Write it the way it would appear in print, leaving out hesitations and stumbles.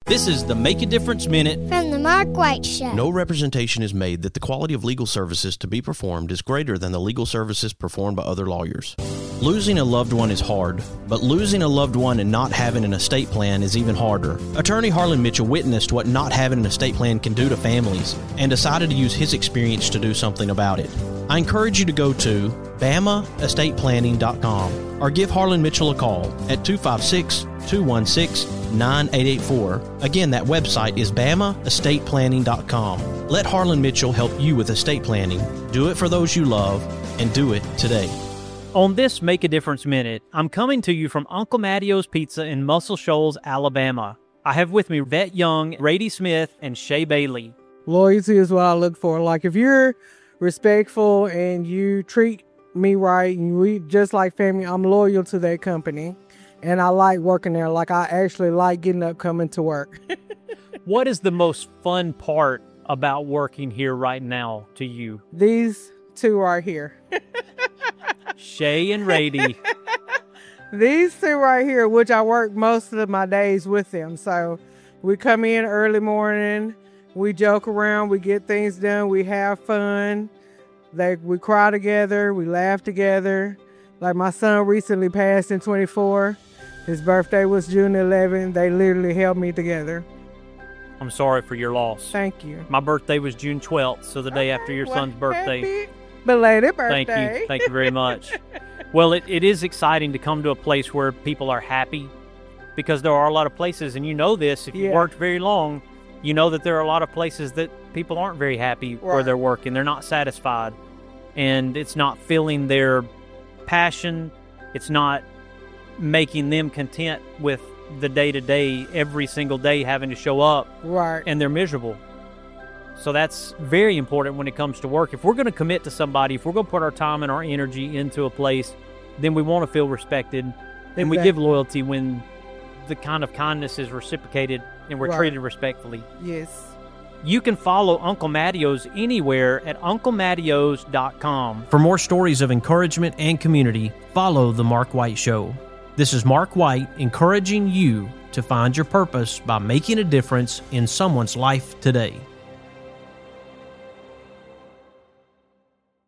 This is the Make a Difference Minute from the Mark White Show. No representation is made that the quality of legal services to be performed is greater than the legal services performed by other lawyers. Losing a loved one is hard, but losing a loved one and not having an estate plan is even harder. Attorney Harlan Mitchell witnessed what not having an estate plan can do to families and decided to use his experience to do something about it. I encourage you to go to BamaEstatePlanning.com or give Harlan Mitchell a call at 256-216-9884. Again, that website is BamaEstatePlanning.com. Let Harlan Mitchell help you with estate planning. Do it for those you love, and do it today. On this Make a Difference Minute, I'm coming to you from Uncle Mattio's Pizza in Muscle Shoals, Alabama. I have with me Vet Young, Rady Smith, and Shay Bailey. Loyalty is what I look for. Like, if you're respectful and you treat me right and we just like family, I'm loyal to that company. And I like working there. Like, I actually like getting up, coming to work. What is the most fun part about working here right now to you? These two right here. Shay and Rady. These two right here, which I work most of my days with them. So we come in early morning, we joke around, we get things done, we have fun. We cry together, we laugh together. Like, my son recently passed in 24. His birthday was June 11th. They literally held me together. I'm sorry for your loss. Thank you. My birthday was June 12th, so the day after your son's birthday. Happy belated birthday. Thank you. Thank you very much. Well, it is exciting to come to a place where people are happy, because there are a lot of places, and you know this, if you've worked very long, you know that there are a lot of places that people aren't very happy where they're working. They're not satisfied, and it's not filling their passion. It's not making them content with the day-to-day, every single day having to show up, and they're miserable. So that's very important when it comes to work. If we're going to commit to somebody, if we're going to put our time and our energy into a place, then we want to feel respected. Then we give loyalty when the kind of kindness is reciprocated and we're treated respectfully. Yes. You can follow Uncle Mattio's anywhere at UncleMattios.com. For more stories of encouragement and community, follow The Mark White Show. This is Mark White encouraging you to find your purpose by making a difference in someone's life today.